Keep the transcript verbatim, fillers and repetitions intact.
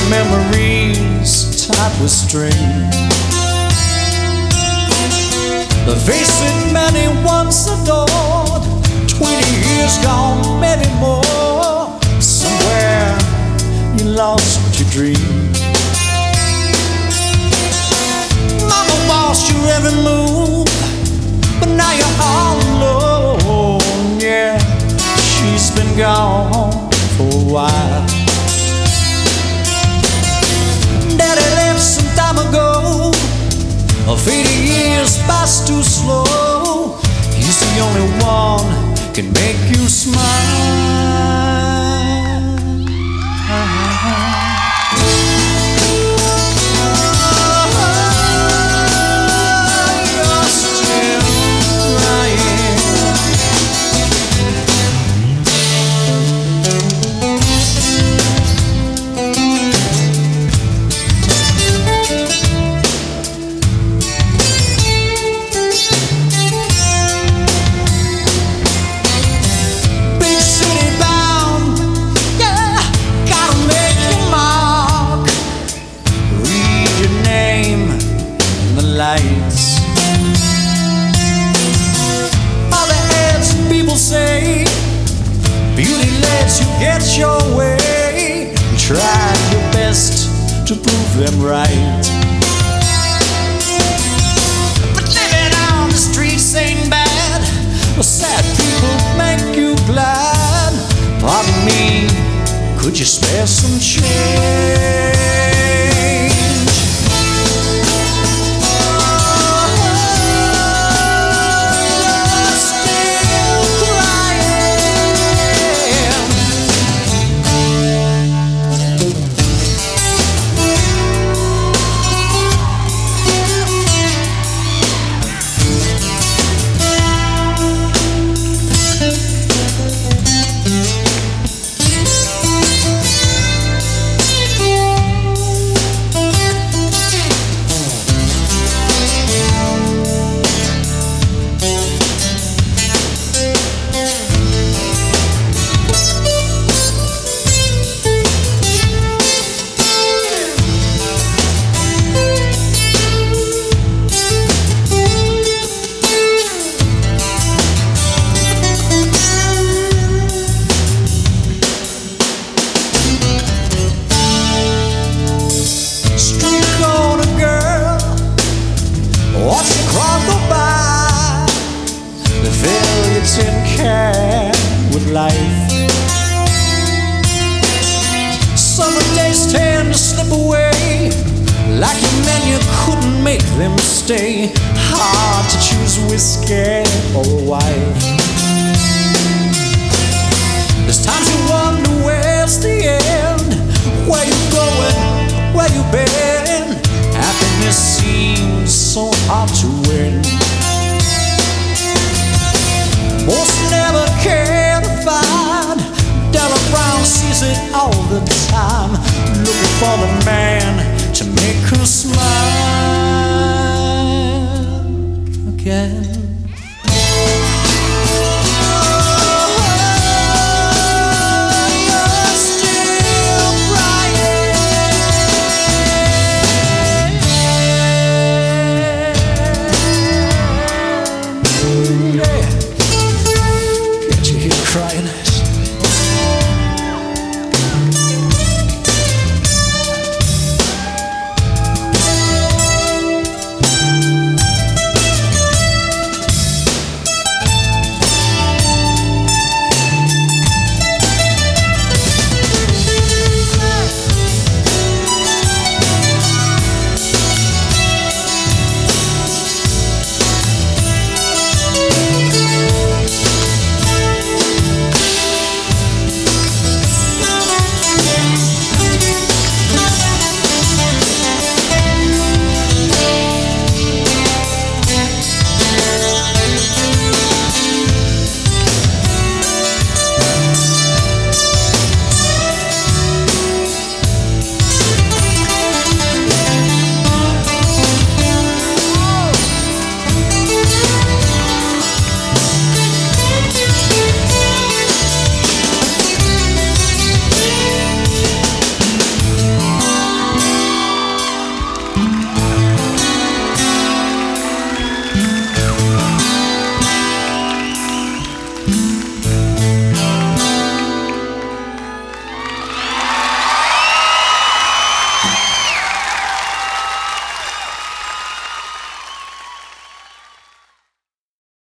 memories tied with string. The face that many once adored, twenty years gone, maybe more. Somewhere you lost your dream. Mama watched your every move, but now you're all alone. Yeah, she's been gone for a while. Daddy left some time ago. Fifty years pass too slow. He's the only one can make you smile. You're still crying. Lights. All the ads and people say beauty lets you get your way. You tried your best to prove them right, but living on the streets ain't bad. The sad people make you glad. Pardon me, could you spare some change? In care with life. Summer days tend to slip away like a man, you couldn't make them stay. Hard to choose whiskey or a wife. There's times you wonder where's the end. Where you going, where you been? Happiness seems so hard to win. Most never care to find. Della Brown sees it all the time, looking for the man to make her smile again.